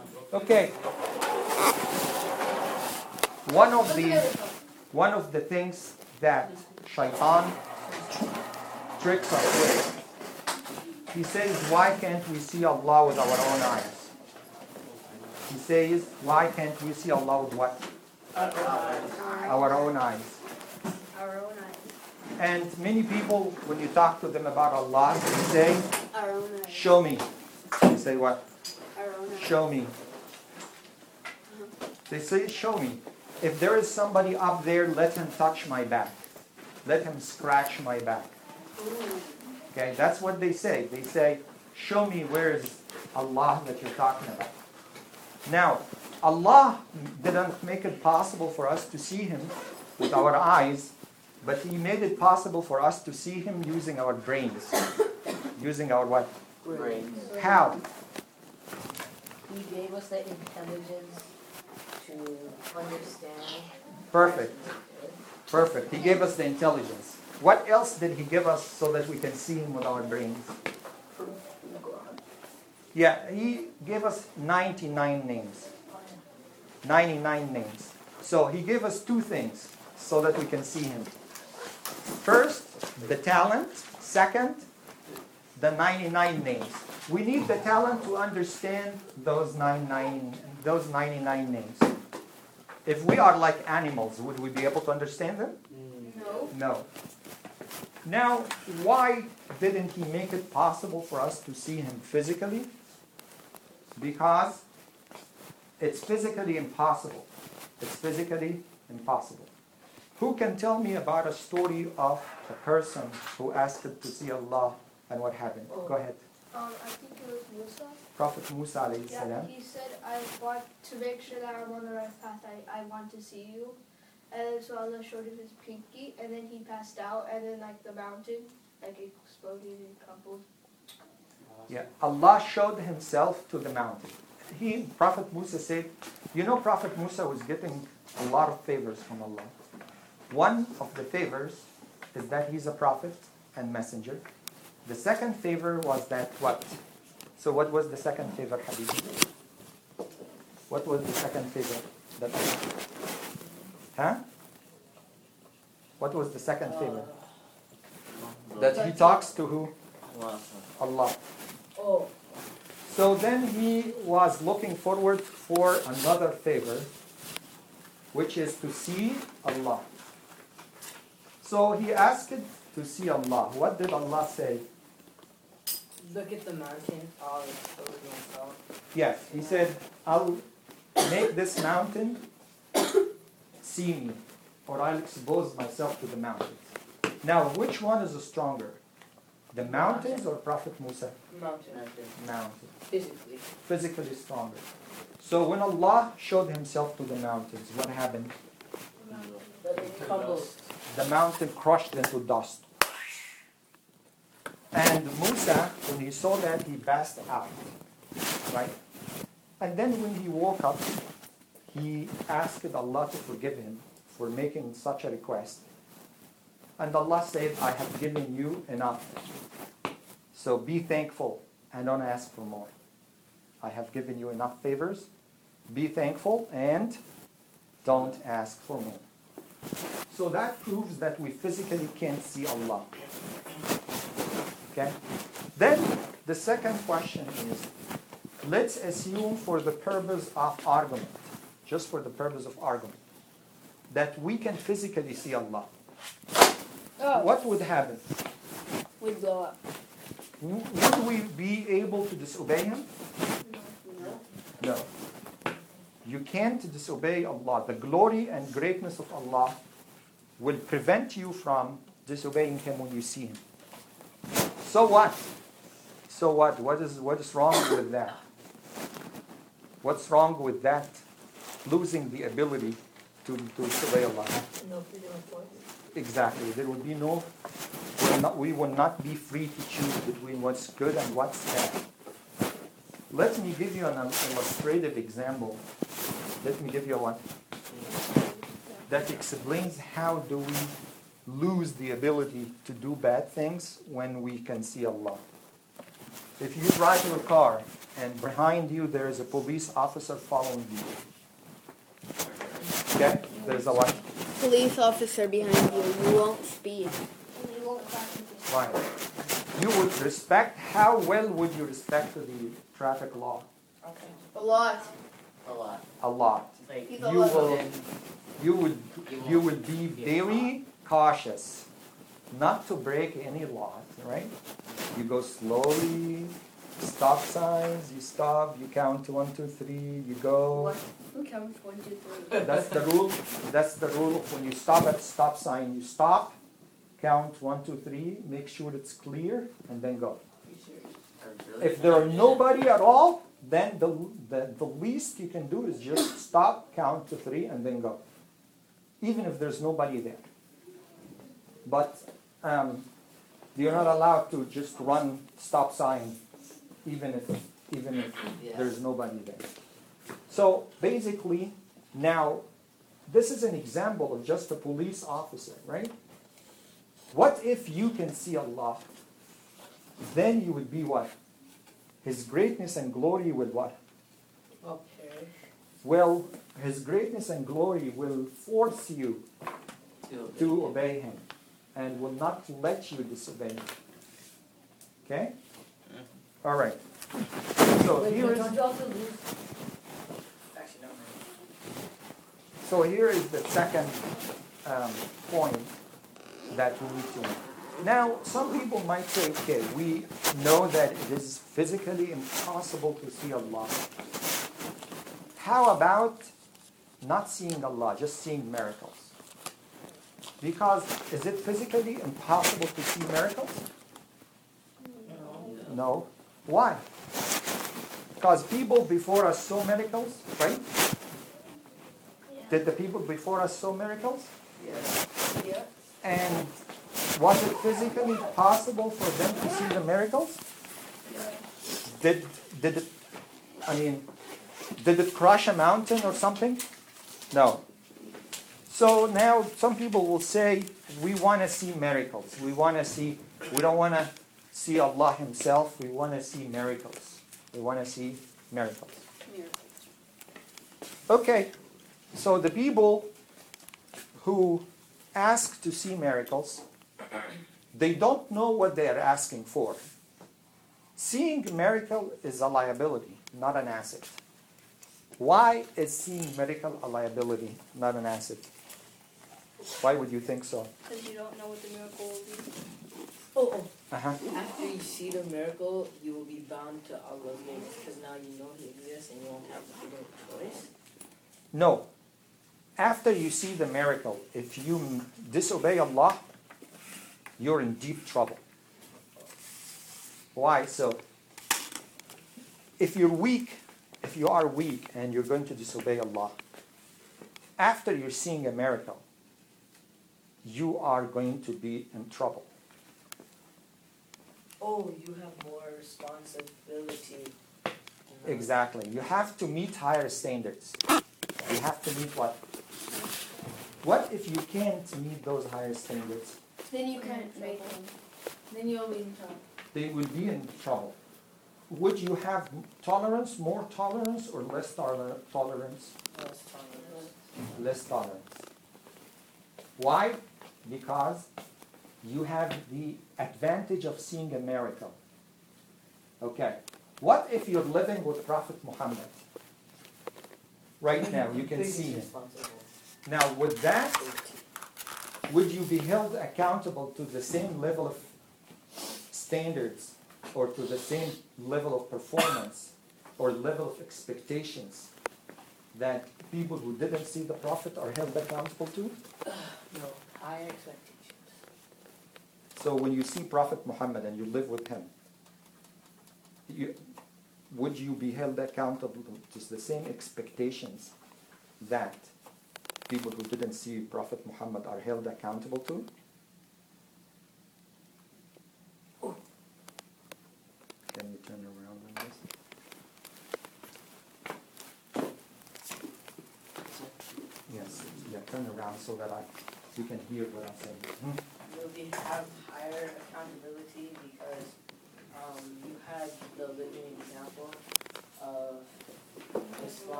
Okay. One of the things that Shaitan tricks us with, he says, why can't we see Allah with our own eyes? He says, why can't we see Allah with what? Our own eyes. Our own eyes. And many people, when you talk to them about Allah, they say, Our own eyes. show me. They say what? Our own eyes. Show me. They say, show me. If there is somebody up there, let him touch my back. Let him scratch my back. Okay, that's what they say. They say, show me where is Allah that you're talking about. Now, Allah didn't make it possible for us to see Him with our eyes, but He made it possible for us to see Him using our brains. Using our what? Brains. How? He gave us the intelligence to understand. Perfect. Perfect. He gave us the intelligence. What else did He give us so that we can see Him with our brains? Yeah, He gave us 99 names. 99 names. So He gave us two things so that we can see Him. First, the talent. Second, the 99 names. We need the talent to understand those 99 names. If we are like animals, would we be able to understand them? No. No. Now, why didn't He make it possible for us to see Him physically? Because it's physically impossible. It's physically impossible. Who can tell me about a story of a person who asked to see Allah and what happened? Go ahead. I think it was Musa. Prophet Musa alayhi Yeah, salam. he said, I want to make sure that I'm on the right path. I want to see you. And then so Allah showed him his pinky, and then he passed out, and then like the mountain, like exploded and crumbled. Yeah, Allah showed Himself to the mountain. Prophet Musa said, you know, Prophet Musa was getting a lot of favors from Allah. One of the favors is that he's a prophet and messenger. The second favor was that what? So what was the second favor, Habibi? What was the second favor? What was the second favor? That he talks to who? Allah. Oh. So then he was looking forward for another favor, which is to see Allah. So he asked to see Allah. What did Allah say? Look at the mountain. I'll expose myself. Yes, He said, I'll make this mountain see me, or I'll expose myself to the mountains. Now, which one is stronger? The mountains or Prophet Musa? Mountain. Mountain. Physically. Physically stronger. So when Allah showed Himself to the mountains, what happened? But it crumbled. The mountain crushed into dust. And Musa, when he saw that, he passed out. Right? And then when he woke up, he asked Allah to forgive him for making such a request. And Allah said, I have given you enough. So be thankful and don't ask for more. I have given you enough favors. Be thankful and don't ask for more. So that proves that we physically can't see Allah. Okay? Then the second question is, let's assume for the purpose of argument, just for the purpose of argument, that we can physically see Allah. What would happen? We'd blow up. Would we be able to disobey Him? No. You can't disobey Allah. The glory and greatness of Allah will prevent you from disobeying Him when you see Him. So what? So what? What is wrong with that? What's wrong with that? Losing the ability to disobey Allah. No freedom of choice. Exactly. There will be we will not be free to choose between what's good and what's bad. Let me give you an illustrative example. Let me give you one that explains how do we lose the ability to do bad things when we can see Allah. If you drive your car and behind you there is a police officer following you. Okay? There's a what? Police officer behind you. You won't speed. And you won't practice. Right. You would respect, how well would you respect the traffic law? Okay. A lot. A lot. A lot. Like, He's You a lot. will, you would be very cautious not to break any laws, right? You go slowly, stop signs, you stop, you count to 1, 2, 3, you go. What? Who counts 1, 2, 3? That's the rule. That's the rule. When you stop at stop sign, you stop, count 1, 2, 3, make sure it's clear, and then go. If there are nobody at all, then the least you can do is just stop, count to 3, and then go. Even if there's nobody there. But you're not allowed to just run stop sign, even if there's nobody there. So basically, now this is an example of just a police officer, right? What if you can see Allah? Then you would be what? His greatness and glory will what? Okay. Well, His greatness and glory will force you to obey Him and will not let you disobey Him. Okay? All right. So Wait, here but is don't you also lose? Actually, no. so here is the second point that we need to make. Now, some people might say, okay, we know that it is physically impossible to see Allah. How about not seeing Allah, just seeing miracles? Because is it physically impossible to see miracles? No. Why? Because people before us saw miracles, right? Did the people before us saw miracles? Yes. Yeah. And was it physically possible for them to see the miracles? Did it crush a mountain or something? No. So now some people will say, we want to see miracles. We don't want to see Allah Himself. We want to see miracles. We want to see miracles. Okay. So the people who ask to see miracles, they don't know what they are asking for. Seeing a miracle is a liability, not an asset. Why is seeing miracle a liability, not an asset? Why would you think so? Because you don't know what the miracle will be. Oh. Uh-huh. After you see the miracle, you will be bound to Allah's ways because now you know He exists and you won't have the freedom of choice. No. After you see the miracle, if you disobey Allah, you're in deep trouble. Why? So, if you are weak and you're going to disobey Allah, after you're seeing a miracle, you are going to be in trouble. Oh, you have more responsibility. Exactly. You have to meet higher standards. You have to meet what? What if you can't meet those higher standards? Then you can't make them. Then you'll be in trouble. They will be in trouble. Would you have tolerance, more tolerance, or less tolerance? Less tolerance. Why? Because you have the advantage of seeing a miracle. Okay. What if you're living with Prophet Muhammad? Right now, you can see him. Now, with that, would you be held accountable to the same level of standards or to the same level of performance or level of expectations that people who didn't see the Prophet are held accountable to? No, higher expectations. So when you see Prophet Muhammad and you live with him, would you be held accountable to the same expectations that people who didn't see Prophet Muhammad are held accountable to? Can you turn around like this? Yes, yeah, turn around so that you can hear what I'm saying. You'll have higher accountability because you had the living example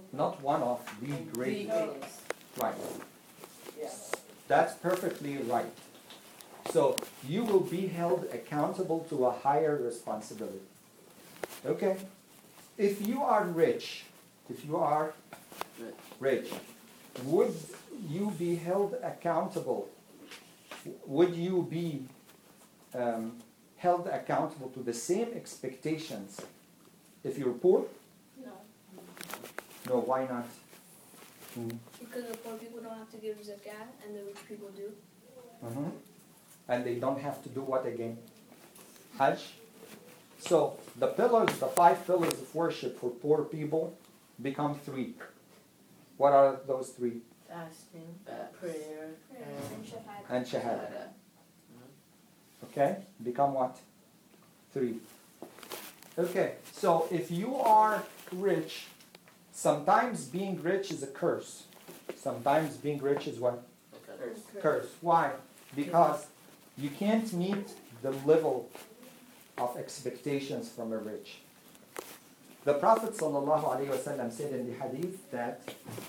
Not one of the The great. greatest. Right. Yeah. That's perfectly right. So you will be held accountable to a higher responsibility. Okay? If you are rich, would you be held accountable? Would you be held accountable to the same expectations if you're poor? No. No, why not? Because the poor people don't have to give zakat and the rich people do. Mhm. And they don't have to do what again? Hajj. So the pillars, the 5 pillars of worship for poor people become 3. What are those 3? Fasting, prayer, And shahada. And shahada. Okay? Become what? 3. Okay, so if you are rich, sometimes being rich is a curse. Sometimes being rich is what? Curse. Why? Because you can't meet the level of expectations from a rich. The Prophet ﷺ said in the hadith that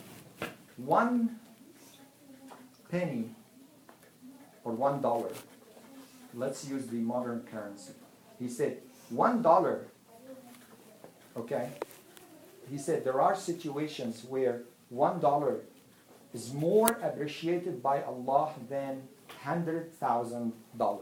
1 penny or $1, let's use the modern currency. He said $1, okay? He said there are situations where $1 is more appreciated by Allah than $100,000.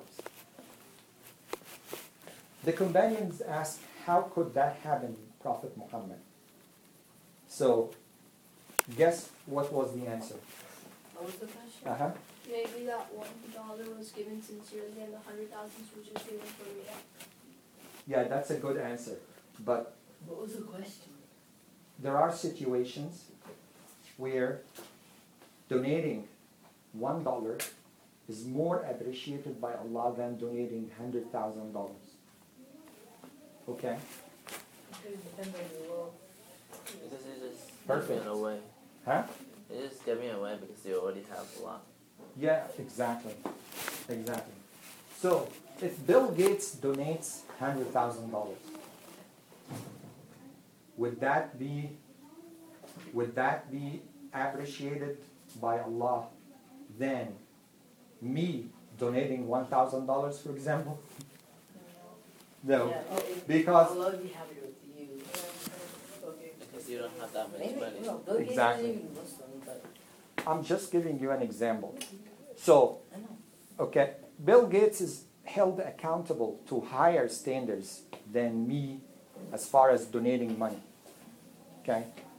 The companions asked, how could that happen, Prophet Muhammad? So, guess what was the answer? What was the question? Uh-huh. Maybe that $1 was given sincerely and the 100,000 was just given for me. Yeah, that's a good answer. But What was the question? there are situations where donating $1 is more appreciated by Allah than donating $100,000. Okay? It depends on the law. Because it's just Perfect. giving away. Huh? It's just giving away because you already have a lot. Yeah, exactly. Exactly. So, if Bill Gates donates $100,000, would that be appreciated by Allah than me donating $1,000, for example? No, Yeah, because Allah will be happy with you. Okay. Because you don't have that much Maybe, money. no, Bill Gates Exactly. isn't even Muslim, but I'm just giving you an example. So, I know. okay, Bill Gates is held accountable to higher standards than me as far as donating money. Okay?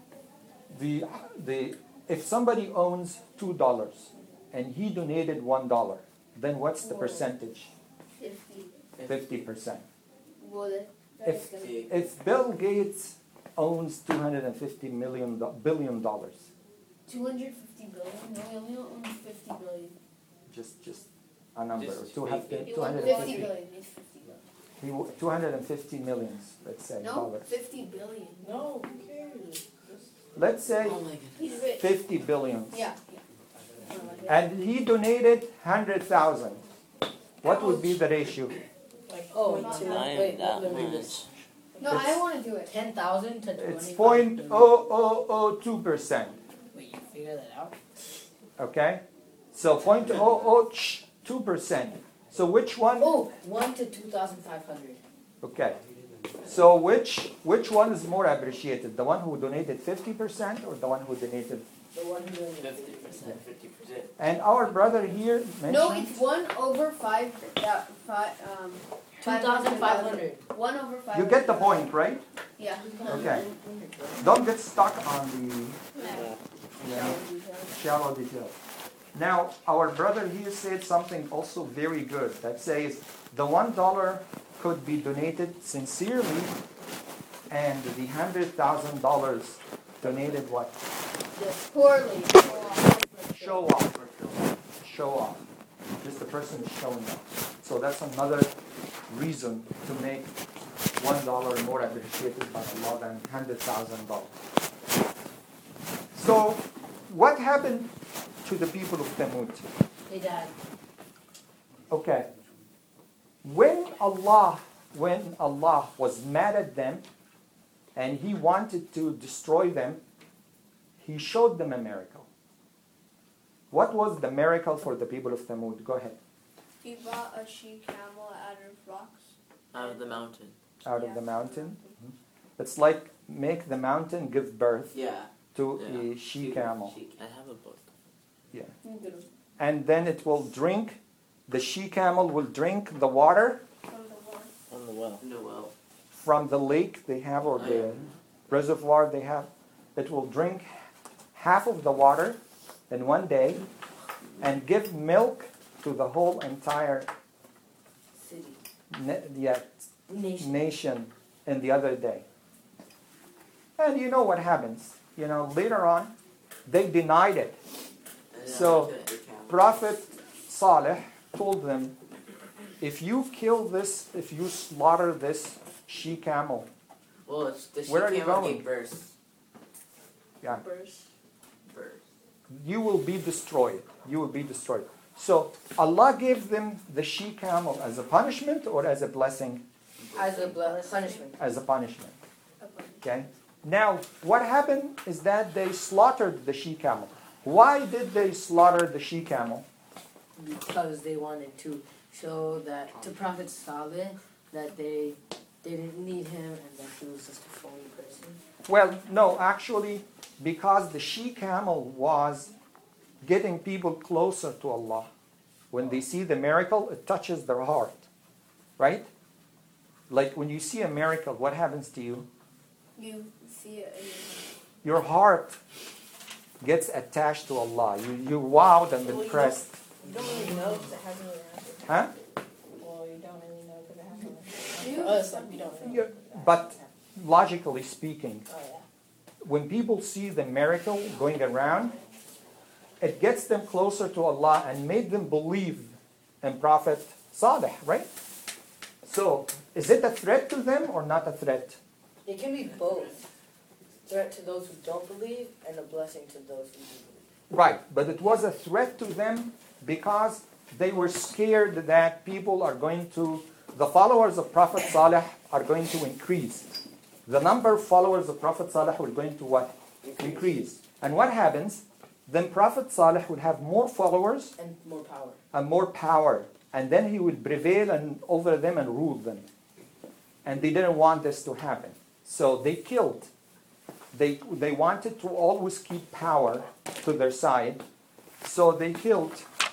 If somebody owns $2 and he donated $1, then what's the percentage? 50. 50%. Well, If, that's if Bill Gates owns $250 billion, 250 billion? No, we only own 50 billion. just a number, Just two speak it. 250, billion. It's 50 billion. 250 millions, let's say, No, dollars. 50 billion. No, who cares? Let's say Oh my goodness. He's rich. 50 billions. Yeah. And he donated 100,000. What would be the ratio? Like, Oh, point two. I Wait, ain't that let me much. guess. No, I don't want to do it. 10,000 to 25. It's 0.002%. Wait, you figure that out? Okay? So 0.002%. So which one? Oh, 1 to 2,500. Okay. So which one is more appreciated? The one who donated 50% or the one who donated? The one who doing 50%. 50%. And our brother here mentioned. No, it's 1 over 5. 2,500. 1 over 5. You get the point, right? Yeah. Okay. Don't get stuck on the Yeah. shallow details. Now, our brother here said something also very good that says the $1 could be donated sincerely and the $100,000 donated what? Poorly. Show off. Show off. Just the person is showing off. So that's another reason to make $1 more appreciated by Allah than $100,000. So, what happened to the people of Thamud? They died. Okay. When Allah was mad at them and He wanted to destroy them, he showed them a miracle. What was the miracle for the people of Thamud? Go ahead. He brought a she-camel out of rocks. Out of the mountain. Out of the mountain. It's like make the mountain give birth Yeah. to Yeah. a she-camel. I have a book. And then it will drink, the she-camel will drink the water From the water. On the well. In the well. from the lake they have or the reservoir they have. It will drink half of the water in one day and give milk to the whole entire City. nation in the other day. And you know what happens. You know, later on, they denied it. So, Prophet Saleh told them, if you kill this, if you slaughter this she-camel, Well, it's the Where are you she-camel going? gave birth. yeah, Burst. Birth. you will be destroyed. You will be destroyed. So, Allah gave them the she-camel as a punishment or as a blessing? As a punishment. As a punishment. Okay? Now, what happened is that they slaughtered the she-camel. Why did they slaughter the she-camel? Because they wanted to show that to Prophet Saleh that they didn't need him and that he was just a phony person. Well, no, actually, because the she-camel was getting people closer to Allah. When they see the miracle, it touches their heart. Right? Like when you see a miracle, what happens to you? You see it in Your heart gets attached to Allah. You're wowed and impressed. You don't really know because it hasn't really happened. Huh? Well, you don't really know because it hasn't really happened. For us, like, we don't know. But logically speaking, Oh, yeah. when people see the miracle going around, it gets them closer to Allah and made them believe in Prophet Saleh, right? So, is it a threat to them or not a threat? It can be both. Threat to those who don't believe and a blessing to those who do believe. Right, but it was a threat to them because they were scared that people are going to, the followers of Prophet Saleh are going to increase. The number of followers of Prophet Saleh were going to what? Increase. And what happens? Then Prophet Saleh would have more followers And more power. and more power. And then he would prevail over them and rule them. And they didn't want this to happen. So they killed. They wanted to always keep power to their side. So they killed.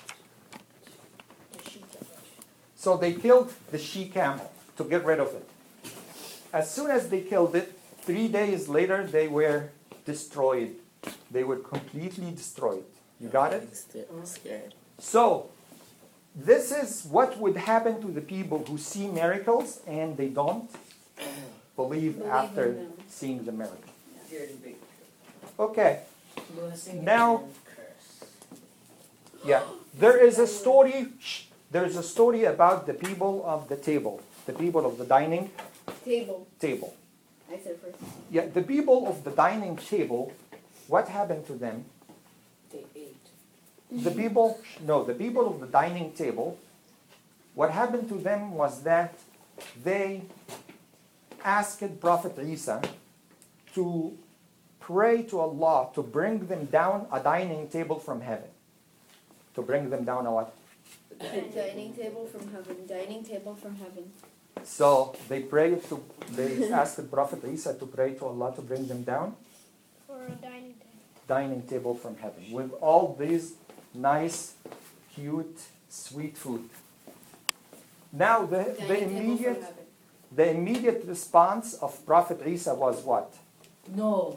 So they killed the she-camel to get rid of it. As soon as they killed it, 3 days later they were destroyed. They were completely destroyed. You got it? I'm scared. So, this is what would happen to the people who see miracles and they don't believe after in them. seeing the miracle. Very big. Okay, Blessing Now- and curse. yeah. There is a story. There is a story about the people of the table, the people of the dining Table. table. I said first. Yeah, the people of the dining table. What happened to them? They ate. The people of the dining table, what happened to them was that they asked Prophet Isa to pray to Allah to bring them down a dining table from heaven. To bring them down a what? Dining table from heaven. Dining table from heaven. So they asked Prophet Isa to pray to Allah to bring them down for a dining table. dining table from heaven with all these nice, cute, sweet food. Now Dining table from heaven. the immediate response of Prophet Isa was what? No.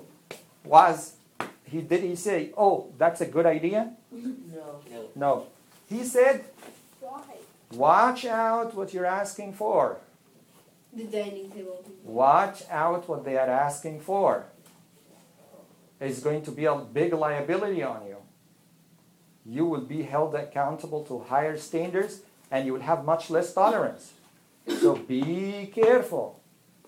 Did he say, oh, that's a good idea? No. No. He said, Why? watch out what you're asking for. The dining table. Watch out what they are asking for. It's going to be a big liability on you. You will be held accountable to higher standards and you will have much less tolerance. So be careful.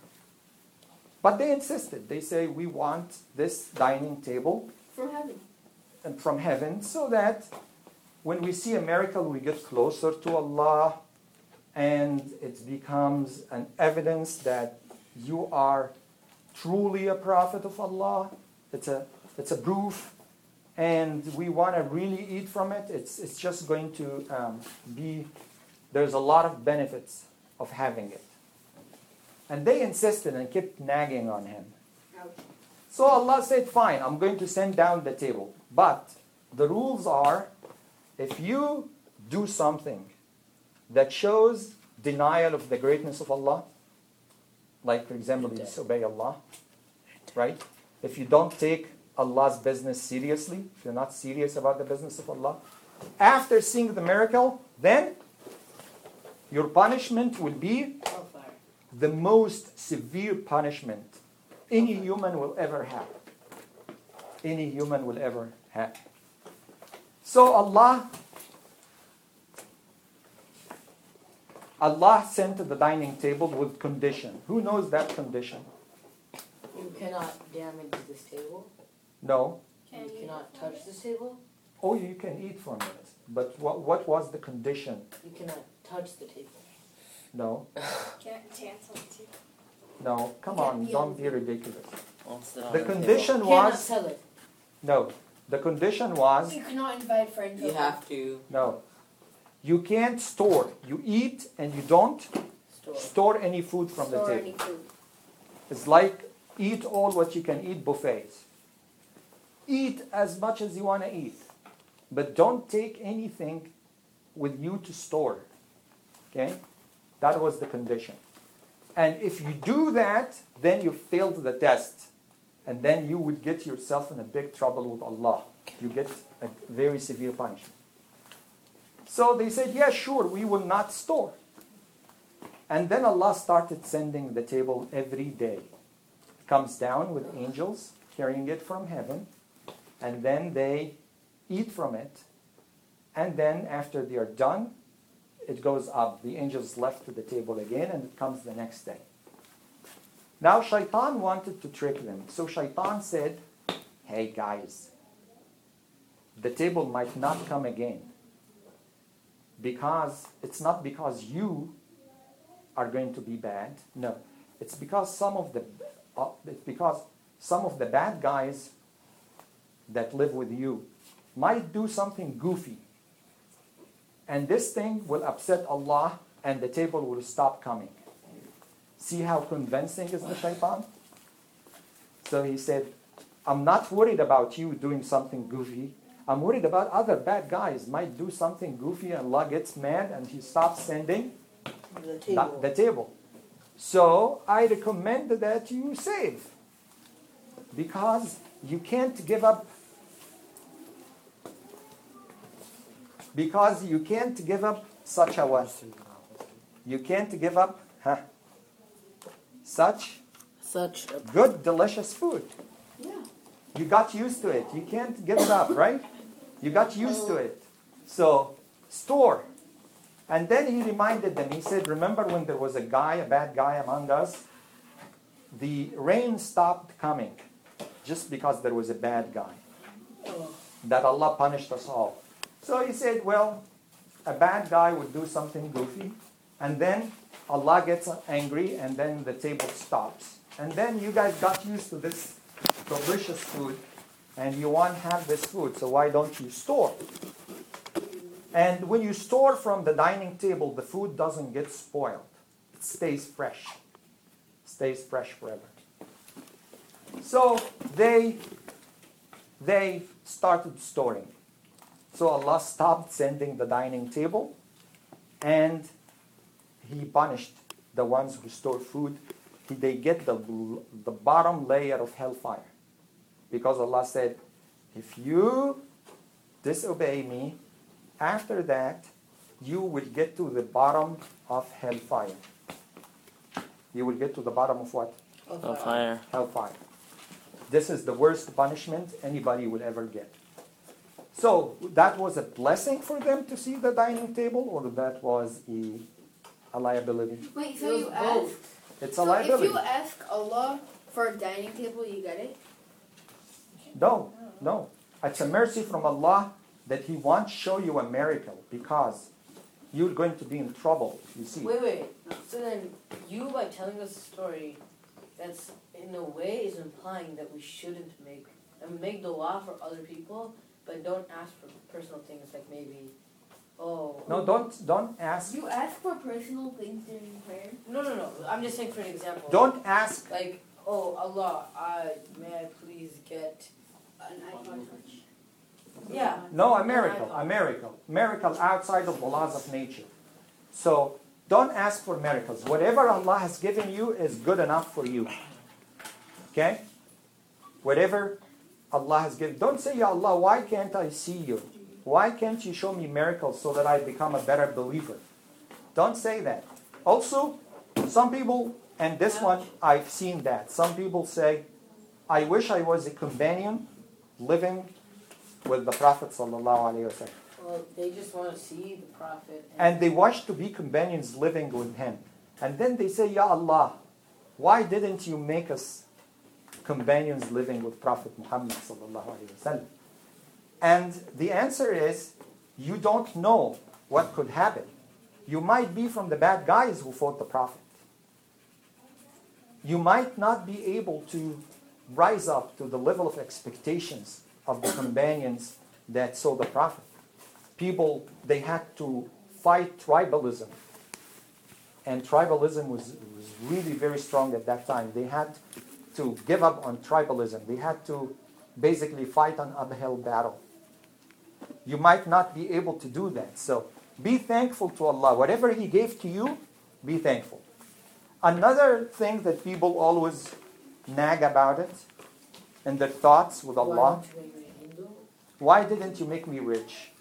But they insisted. They say, we want this dining table From heaven. and from heaven so that when we see a miracle, we get closer to Allah and it becomes an evidence that you are truly a prophet of Allah. It's it's a proof, and we want to really eat from it. It's just going to there's a lot of benefits of having it. And they insisted and kept nagging on him. So Allah said, fine, I'm going to send down the table. But the rules are, if you do something that shows denial of the greatness of Allah, like for example, you disobey Allah, right? If you don't take Allah's business seriously, if you're not serious about the business of Allah, after seeing the miracle, then your punishment will be Hellfire. the most severe punishment any human will ever have. Any human will ever have. So Allah sent the dining table with condition. Who knows that condition? You cannot damage this table. No. You cannot touch this table. Oh, you can eat from it. But what was the condition? You cannot touch the table. No. Can't dance on the table. No. Come on, don't be ridiculous. Won't sit on The table. condition Cannot was... sell it. No. The condition was... You cannot invite friends. You have to. No. You can't store. You eat and you don't store any food from the Store table. any food. It's like eat all what you can eat buffets. Eat as much as you want to eat. But don't take anything with you to store. Okay? That was the condition. And if you do that, then you failed the test. And then you would get yourself in a big trouble with Allah. You get a very severe punishment. So they said, yeah, sure, we will not store. And then Allah started sending the table every day. It comes down with angels carrying it from heaven. And then they eat from it. And then after they are done, it goes up. The angels left to the table again, and it comes the next day. Now Shaitan wanted to trick them. So Shaitan said, hey guys, the table might not come again. Because it's not because you are going to be bad. No. It's because some of the bad guys that live with you might do something goofy. And this thing will upset Allah and the table will stop coming. See how convincing is the shaitan? So he said, I'm not worried about you doing something goofy. I'm worried about other bad guys might do something goofy and Allah gets mad and he stops sending the table. So I recommend that you save. Because you can't give up. Because you can't give up such a what? You can't give up such good, delicious food. Yeah. You got used to it. You can't give it up, right? You got used to it. So, store. And then he reminded them, he said, remember when there was a bad guy among us? The rain stopped coming just because there was a bad guy. That Allah punished us all. So he said, well, a bad guy would do something goofy, and then Allah gets angry, and then the table stops. And then you guys got used to this delicious food, and you want to have this food, so why don't you store? And when you store from the dining table, the food doesn't get spoiled. It stays fresh. It stays fresh forever. So they started storing. So Allah stopped sending the dining table, and He punished the ones who store food. They get the bottom layer of hellfire. Because Allah said, if you disobey me, after that, you will get to the bottom of hellfire. You will get to the bottom of what? Hellfire. Hellfire. This is the worst punishment anybody will ever get. So, that was a blessing for them to see the dining table, or that was a liability? Wait, It so was you both. ask? It's a So liability. if you ask Allah for a dining table, you get it? No. It's a mercy from Allah that He wants to show you a miracle, because you're going to be in trouble, you see. Wait. So then, you by telling us a story, that's in a way is implying that we shouldn't make and make dua for other people, but don't ask for personal things like maybe, oh. No, don't ask. You ask for personal things during prayer? No. I'm just saying for an example. Don't ask. Like, oh Allah, may I please get An iPod Touch. yeah. No, a miracle outside of the laws of nature. So don't ask for miracles. Whatever Allah has given you is good enough for you. Okay? Whatever Allah has given. Don't say, Ya Allah, why can't I see you? Why can't you show me miracles so that I become a better believer? Don't say that. Also, some people, and this one, I've seen that. Some people say, I wish I was a companion living with the Prophet sallallahu alaihi wasallam. Well, they just want to see the Prophet. And they wish to be companions living with him. And then they say, Ya Allah, why didn't you make us companions living with Prophet Muhammad sallallahu alaihi wasallam? And the answer is, you don't know what could happen. You might be from the bad guys who fought the Prophet. You might not be able to rise up to the level of expectations of the companions that saw the Prophet. People, they had to fight tribalism. And tribalism was really very strong at that time. They had to give up on tribalism. They had to basically fight an uphill battle. You might not be able to do that. So be thankful to Allah. Whatever He gave to you, be thankful. Another thing that people always nag about it in their thoughts with Allah, why didn't you make me rich?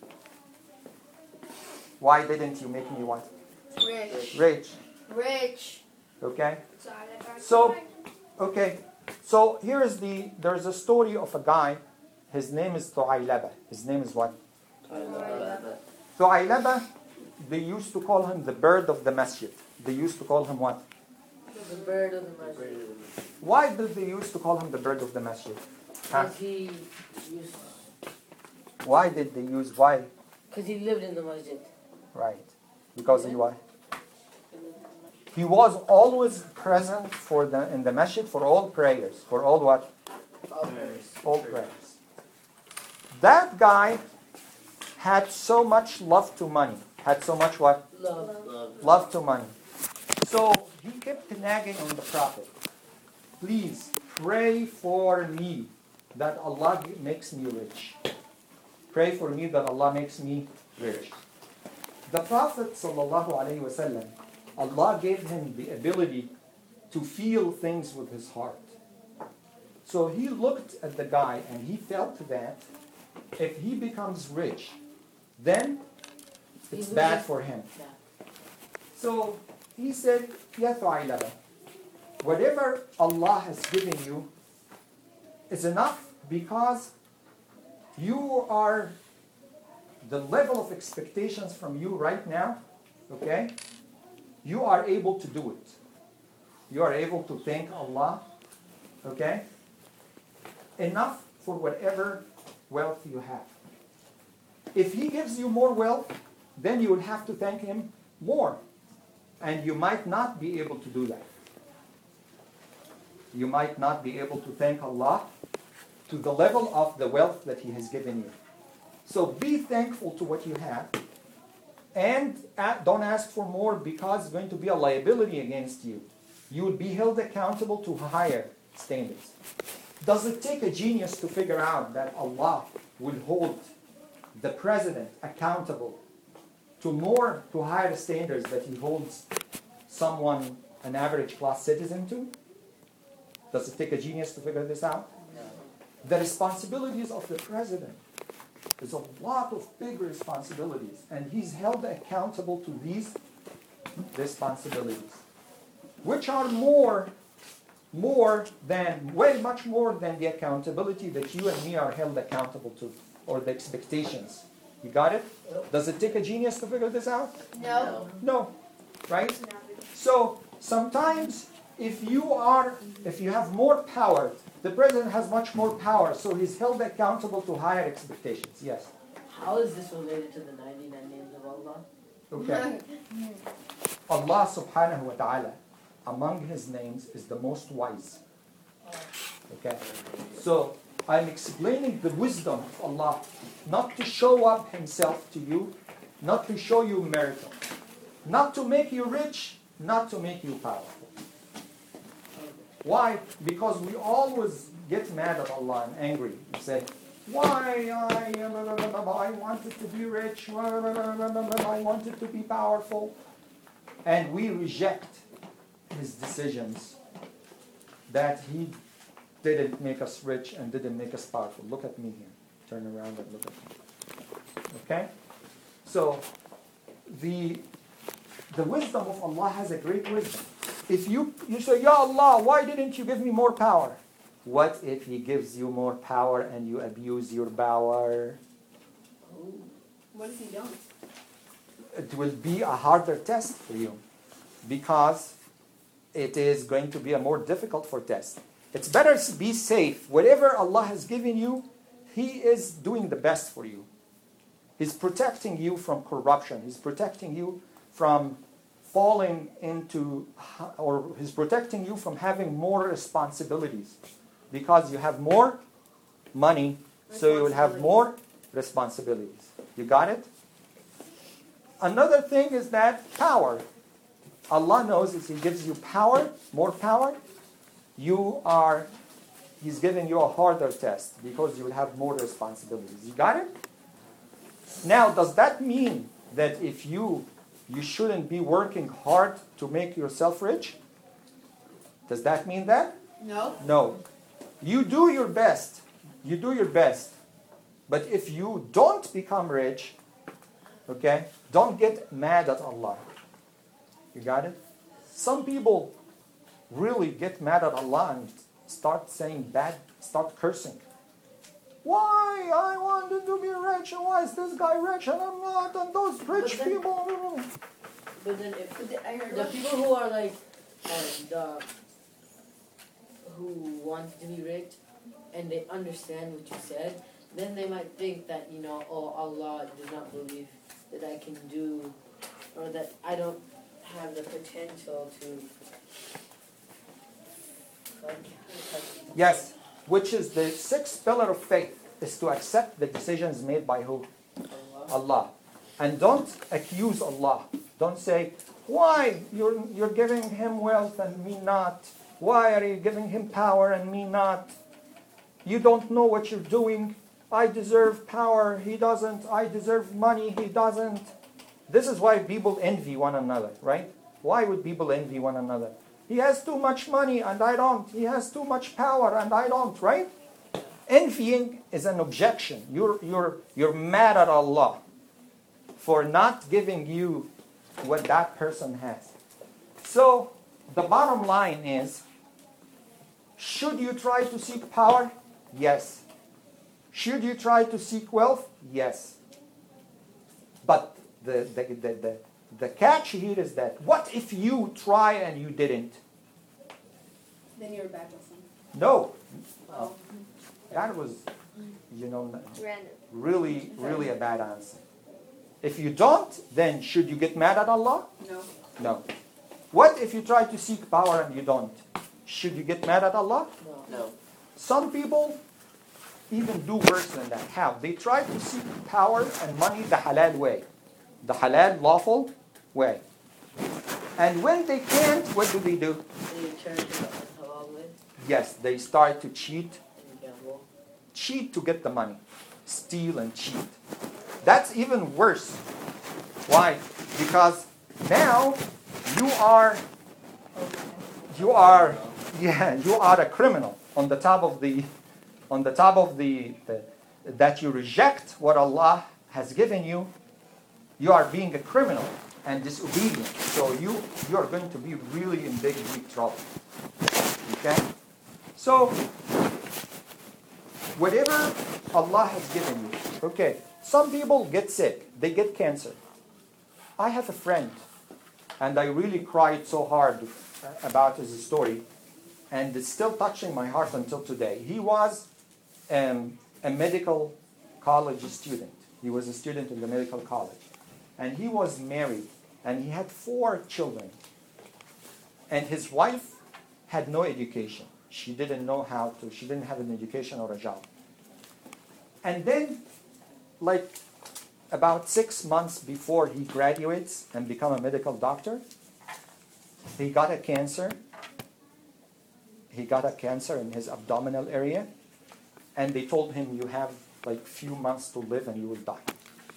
Why didn't you make me what? Rich. Rich. Okay? Sorry, I got So, it. okay. So there's a story of a guy. His name is Thu'aylaba. His name is what? Thu'aylaba, they used to call him the bird of the masjid. They used to call him what? The bird of the masjid. Why did they used to call him the bird of the masjid? Huh? Because he used. Why did they use, why? Because he lived in the masjid. Right. Because he what? He was always present in the masjid for all prayers. For all what? All prayers. That guy had so much love to money. Had so much what? Love. Love to money. So he kept nagging on the Prophet. Please pray for me that Allah makes me rich. Pray for me that Allah makes me rich. The Prophet ﷺ, Allah gave him the ability to feel things with his heart. So he looked at the guy and he felt that if he becomes rich, then it's bad for him. So he said, Ya Thu'aylaba, whatever Allah has given you is enough because you are the level of expectations from you right now, okay? You are able to do it. You are able to thank Allah, okay? Enough for whatever wealth you have. If He gives you more wealth, then you will have to thank Him more. And you might not be able to do that. You might not be able to thank Allah to the level of the wealth that He has given you. So be thankful to what you have. And don't ask for more because it's going to be a liability against you. You will be held accountable to higher standards. Does it take a genius to figure out that Allah will hold the president accountable to higher standards that He holds someone, an average class citizen to? Does it take a genius to figure this out? No. The responsibilities of the president. There's a lot of big responsibilities, and he's held accountable to these responsibilities, which are way much more than the accountability that you and me are held accountable to, or the expectations. You got it? Does it take a genius to figure this out? No. No, right? So sometimes if you have more power, the president has much more power, so he's held accountable to higher expectations. Yes. How is this related to the 99 names of Allah? Okay. Allah subhanahu wa ta'ala, among His names, is the most wise. Okay. So I'm explaining the wisdom of Allah, not to show up Himself to you, not to show you miracle, not to make you rich, not to make you powerful. Why? Because we always get mad at Allah and angry. We say, why I wanted to be rich, I wanted to be powerful. And we reject His decisions that He didn't make us rich and didn't make us powerful. Look at me here. Turn around and look at me. Okay? So, the wisdom of Allah has a great wisdom. If you say, Ya Allah, why didn't you give me more power? What if He gives you more power and you abuse your power? What if you don't? It will be a harder test for you because it is going to be a more difficult for test. It's better to be safe. Whatever Allah has given you, He is doing the best for you. He's protecting you from corruption. He's protecting you from falling into, or He's protecting you from having more responsibilities. Because you have more money, so you will have more responsibilities. You got it? Another thing is that power. Allah knows if He gives you power, more power, He's giving you a harder test because you will have more responsibilities. You got it? Now, does that mean that if you shouldn't be working hard to make yourself rich? Does that mean that? No. No. You do your best. You do your best. But if you don't become rich, okay, don't get mad at Allah. You got it? Some people really get mad at Allah and start cursing. Why? I wanted to be rich, and why is this guy rich and I'm not? And those rich people. But then if I heard the people who are like who want to be rich and they understand what you said, then they might think that, oh, Allah does not believe that I can do, or that I don't have the potential to. Yes, which is the sixth pillar of faith, is to accept the decisions made by who? Allah. And don't accuse Allah. Don't say, why you're giving him wealth and me not? Why are you giving him power and me not? You don't know what you're doing. I deserve power, he doesn't. I deserve money, he doesn't. This is why people envy one another, right? Why would people envy one another? He has too much money and I don't. He has too much power and I don't, right? Envying is an objection. You're mad at Allah for not giving you what that person has. So the bottom line is, should you try to seek power? Yes. Should you try to seek wealth? Yes. But the catch here is that, what if you try and you didn't? Then you're a bad person. No. Oh. That was, Random. really a bad answer. If you don't, then should you get mad at Allah? No. No. What if you try to seek power and you don't? Should you get mad at Allah? No. Some people even do worse than that. How? They try to seek power and money the halal way. The halal, lawful way. And when they can't, what do? They turn to the halal way Yes, they start to cheat. and gamble. Cheat to get the money. Steal and cheat. That's even worse. Why? Because now you are a criminal on the top of the that you reject what Allah has given you. You are being a criminal and disobedient. So you are going to be really in big trouble. Okay? So whatever Allah has given you. Okay. Some people get sick. They get cancer. I have a friend, and I really cried so hard about his story, and it's still touching my heart until today. He was a medical college student. He was a student in the medical college. And he was married, and he had 4 children. And his wife had no education. She didn't know she didn't have an education or a job. And then, like about 6 months before he graduates and become a medical doctor, he got a cancer. He got a cancer in his abdominal area, and they told him, you have like few months to live and you will die.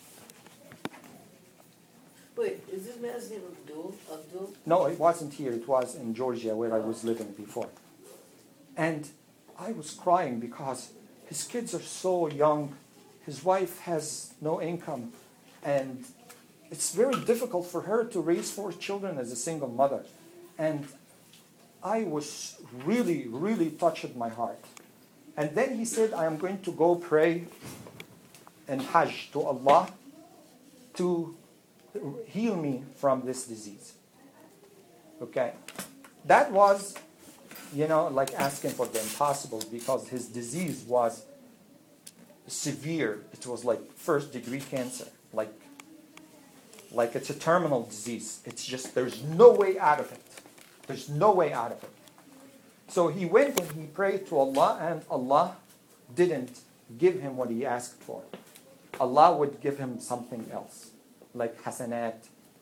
Wait, is this man's name Abdul? Abdul? No, it wasn't here. It was in Georgia where I was living before. And I was crying because his kids are so young. His wife has no income. And it's very difficult for her to raise 4 children as a single mother. And I was really, really touched my heart. And then he said, I am going to go pray and Hajj to Allah to heal me from this disease. Okay? That was, like asking for the impossible, because his disease was severe. It was like 1st-degree cancer. Like it's a terminal disease. It's just, there's no way out of it. There's no way out of it. So he went and he prayed to Allah, and Allah didn't give him what he asked for. Allah would give him something else, like hasanat,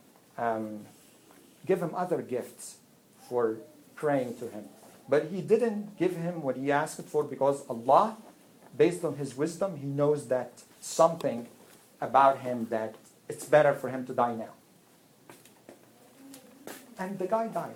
give him other gifts for praying to him. But he didn't give him what he asked for, because Allah, based on his wisdom, he knows that something about him that it's better for him to die now. And the guy died.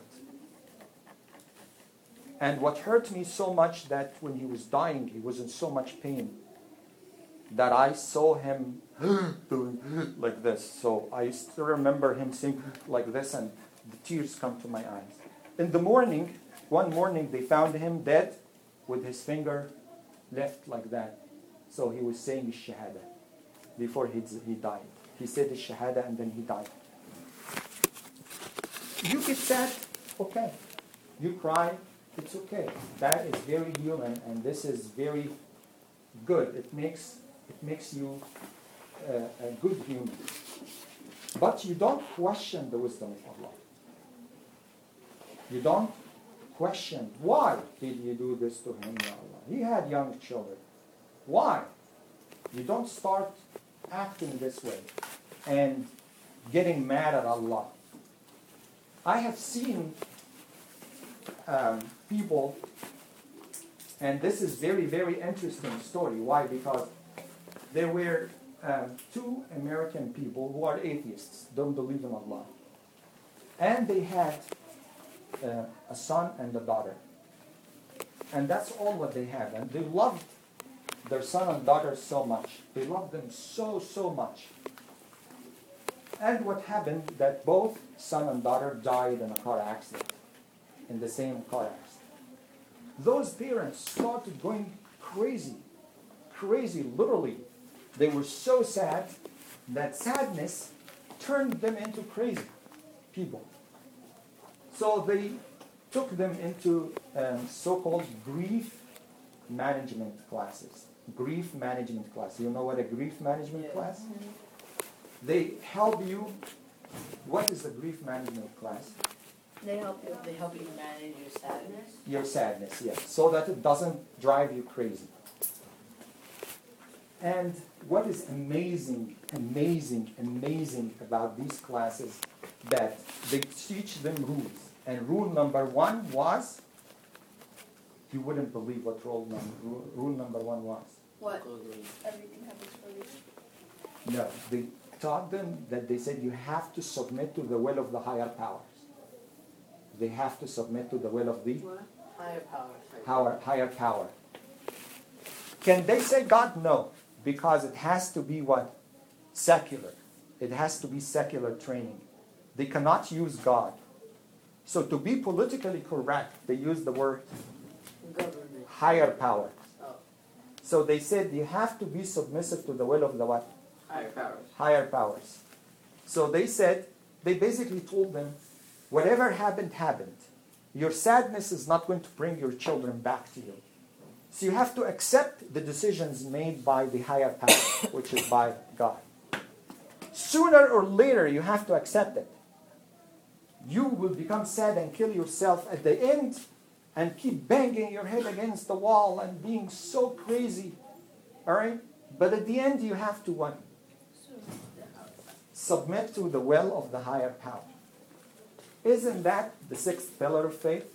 And what hurt me so much, that when he was dying, he was in so much pain, that I saw him doing like this. So I still remember him saying like this, and the tears come to my eyes. In the morning, one morning, they found him dead with his finger left like that. So he was saying his shahada before he died. He said his shahada and then he died. You get sad, okay. You cry, it's okay. That is very human, and this is very good. It makes you a good human. But you don't question the wisdom of Allah. You don't question, why did you do this to him, Ya Allah? He had young children. Why? You don't start acting this way and getting mad at Allah. I have seen people, and this is very, very interesting story. Why? Because there were 2 American people who are atheists, don't believe in Allah. And they had a son and a daughter. And that's all what they had. And they loved their son and daughter so much. They loved them so, so much. And what happened, that both son and daughter died in a car accident, in the same car accident. Those parents started going crazy, literally. They were so sad that sadness turned them into crazy people. So they took them into so-called grief management classes. Grief management class. You know what a grief management class? They help you. What is a grief management class? They help you. They help you manage your sadness. Your sadness, yes. So that it doesn't drive you crazy. And what is amazing about these classes, that they teach them rules. And rule number 1 was, you wouldn't believe what rule number 1 was. What? Everything happens for a reason. No, they taught them that they said you have to submit to the will of the higher powers. They have to submit to the will of the higher power. Can they say God? No, because it has to be what? Secular. It has to be secular training. They cannot use God. So to be politically correct, they use the word Government. higher power. Oh. So they said you have to be submissive to the will of the what? Higher powers. Higher powers. So they said, they basically told them, whatever happened, happened. Your sadness is not going to bring your children back to you. So you have to accept the decisions made by the higher power, which is by God. Sooner or later, you have to accept it. You will become sad and kill yourself at the end and keep banging your head against the wall and being so crazy. All right? But at the end, you have to what? Submit to the will of the higher power. Isn't that the sixth pillar of faith?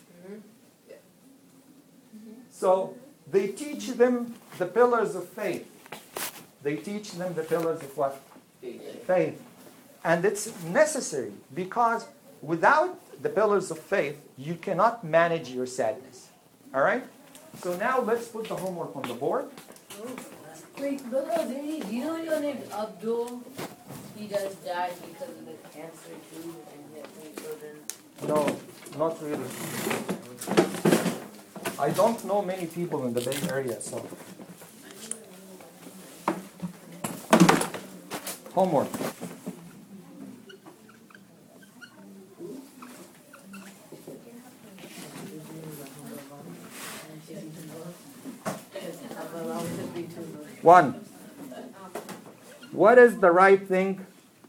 So they teach them the pillars of faith. They teach them the pillars of what? Faith. And it's necessary because without the pillars of faith, you cannot manage your sadness. All right? So now let's put the homework on the board. Wait, Brother, do you know your name Abdul? He does die because of the cancer too, and he has 3 children. No, not really. I don't know many people in the Bay Area, so. Homework. One. What is the right thing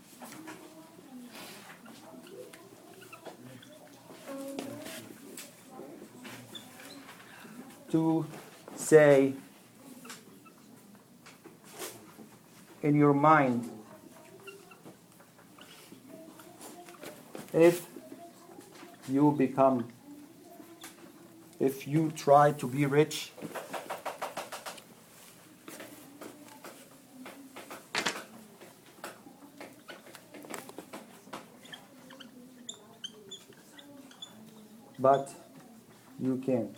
to say in your mind if you try to be rich? But you can't.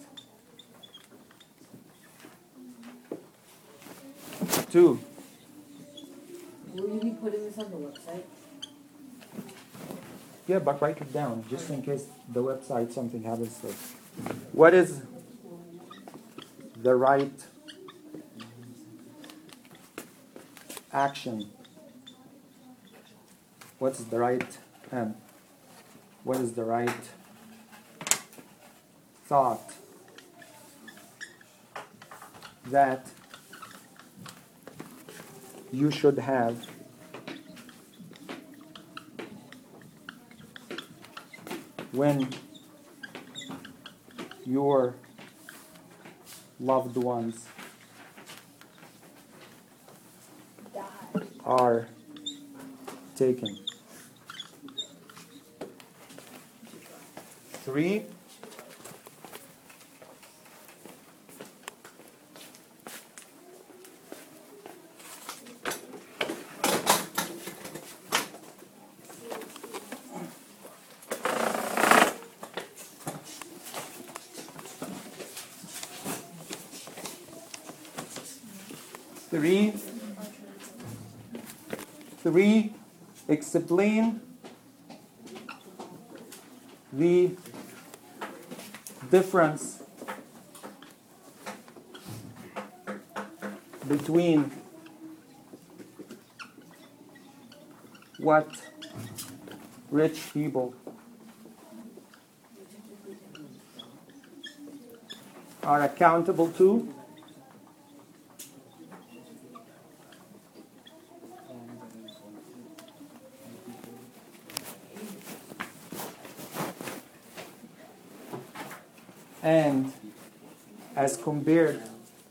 2. Will you be putting this on the website? Yeah, but write it down just in case the website something happens to it. What is the right action? What is the right thought that you should have when your loved ones are taken? 3. Three, explain the difference between what rich people are accountable to and as compared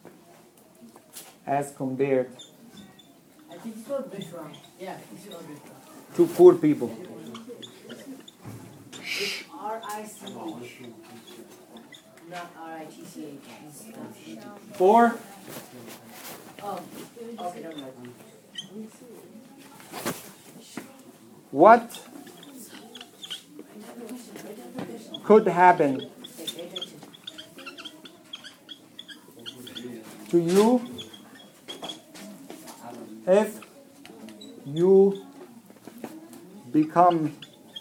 I think you spelled rich wrong. Yeah, you spelled rich wrong. to poor people. It's R-I-C-H, not R-I-T-C-H. 4, Oh, okay, never mind. what could happen Okay, pay attention. to you if you become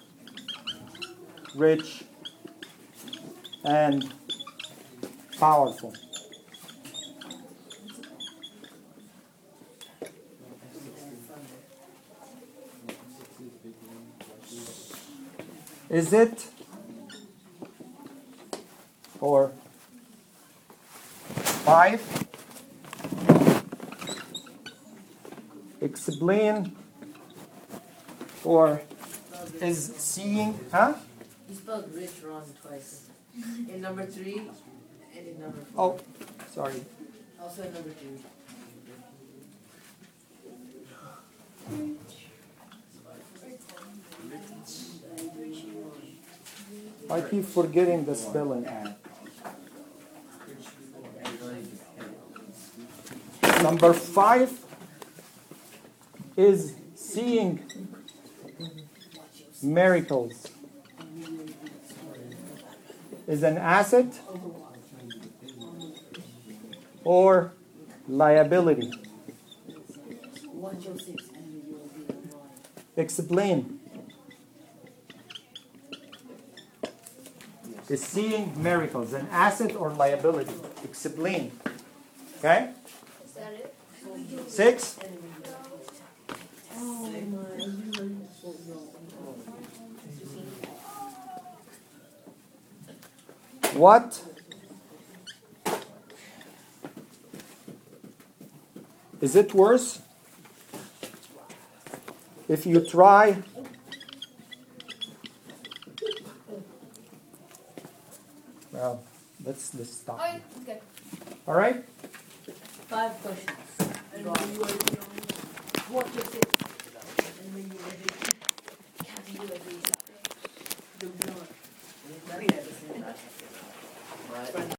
rich and powerful? Is it or 5? Explain or is seeing, You spelled rich wrong twice. In number 3 and in number 4. Oh, sorry. Also in number 2. I keep forgetting the spelling. Number 5 is seeing miracles. Is an asset or liability? Explain. Is seeing miracles an asset or liability? Explain. Okay? Is that it? 6. What is it worse if you try well let's stop. Oh, okay. All right? 5 questions. What is it?